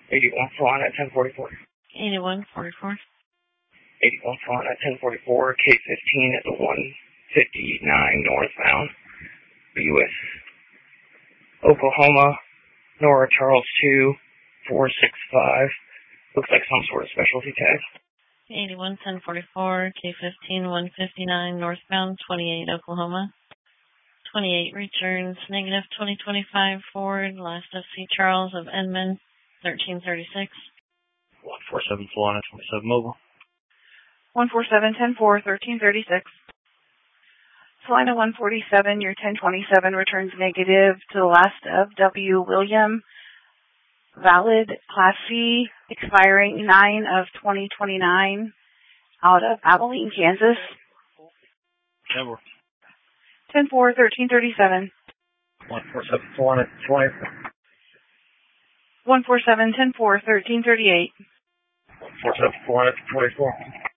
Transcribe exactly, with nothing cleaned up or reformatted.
eighty-one Swan at ten forty-four. eighty-one forty-four. eighty-one Swan at ten forty-four, K fifteen at the one fifty-nine northbound, U S Oklahoma, Nora Charles two, four six five. Looks like some sort of specialty tag. eighty-one ten forty-four, K fifteen one fifty-nine northbound, twenty-eight Oklahoma. twenty-eight returns, negative twenty twenty-five Ford, last F C Charles of Edmond, thirteen thirty-six. one four seven Solana, twenty-seven mobile. one four seven ten four, thirteen thirty-six. Salina one forty-seven, your ten twenty-seven returns negative to the last of W. William. Valid Class C, expiring nine of twenty twenty-nine, out of Abilene, Kansas. ten four, thirteen thirty-seven. one four seven Solana, twenty. one four seven ten four, thirteen thirty-eight. one four seven Solana, twenty-four.